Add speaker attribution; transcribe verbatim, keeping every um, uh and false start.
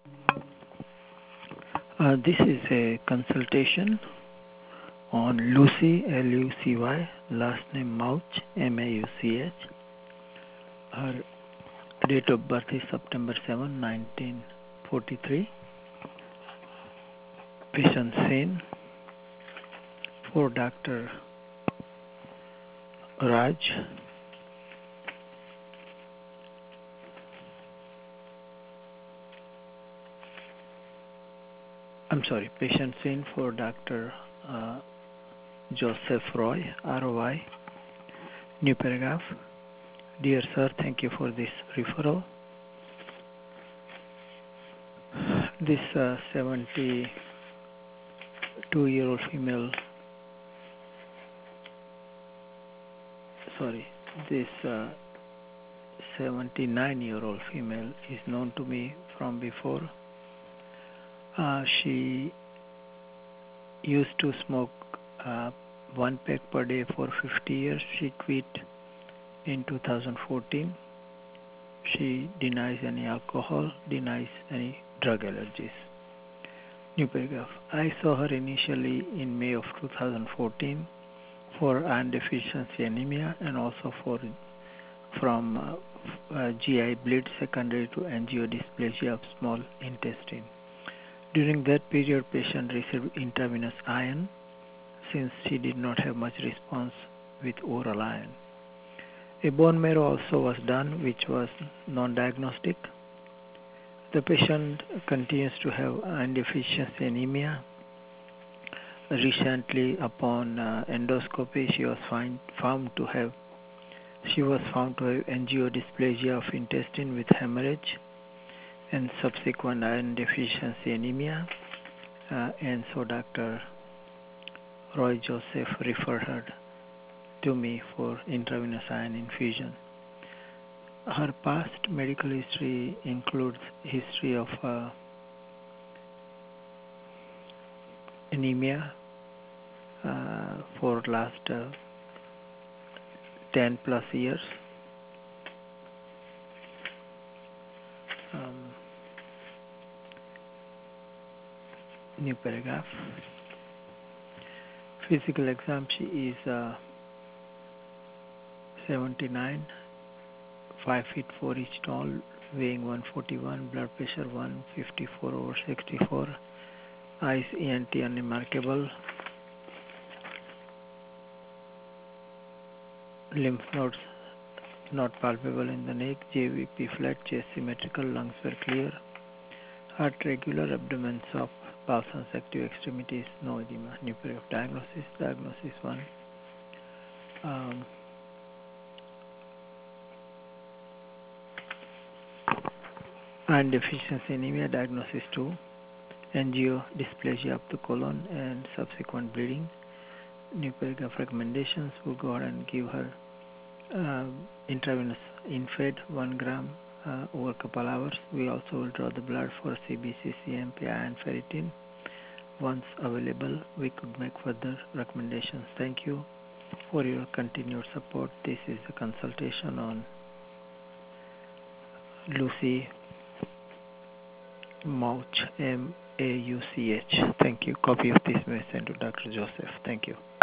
Speaker 1: Uh, this is a consultation on Lucy, L U C Y, last name Mauch, M A U C H. Her date of birth is September seventh, nineteen forty-three. Patient seen for Doctor Raj. I'm sorry, patient seen for Doctor Uh, Joseph Roy, R O Y. New paragraph. Dear sir, thank you for this referral. This uh, seventy-two-year-old female, sorry, this uh, seventy-nine-year-old female is known to me from before. Uh, she used to smoke uh, one pack per day for fifty years. She quit in two thousand fourteen. She denies any alcohol, denies any drug allergies. New paragraph. I saw her initially in May of two thousand fourteen for iron deficiency anemia and also for from uh, uh, G I bleed secondary to angiodysplasia of small intestine. During that period, patient received intravenous iron since she did not have much response with oral iron. A bone marrow also was done, which was non-diagnostic. The patient continues to have iron deficiency anemia. Recently, upon uh, endoscopy, she was find, found to have she was found to have angiodysplasia of intestine with hemorrhage and subsequent iron deficiency anemia. Uh, and so Doctor Roy Joseph referred her to me for intravenous iron infusion. Her past medical history includes history of uh, anemia uh, for last uh, ten plus years. Um, new paragraph. Physical exam, she is uh, seventy-nine, five feet four inch tall, weighing one forty-one, blood pressure one fifty-four over sixty-four, eyes E N T unremarkable, lymph nodes not palpable in the neck, J V P flat, chest symmetrical, lungs were clear, heart regular, abdomen soft, pulsions, active extremities, no edema. New period of diagnosis, diagnosis one. Um, iron deficiency anemia, diagnosis two. Angiodysplasia of the colon and subsequent bleeding. New paragraph recommendations will go ahead and give her uh, intravenous Infed one gram uh, over a couple hours. We also will draw the blood for C B C, C M P, and ferritin. Once available, we could make further recommendations. Thank you for your continued support. This is a consultation on Lucy Mauch, M A U C H. Thank you. Copy of this may send to Doctor Joseph. Thank you.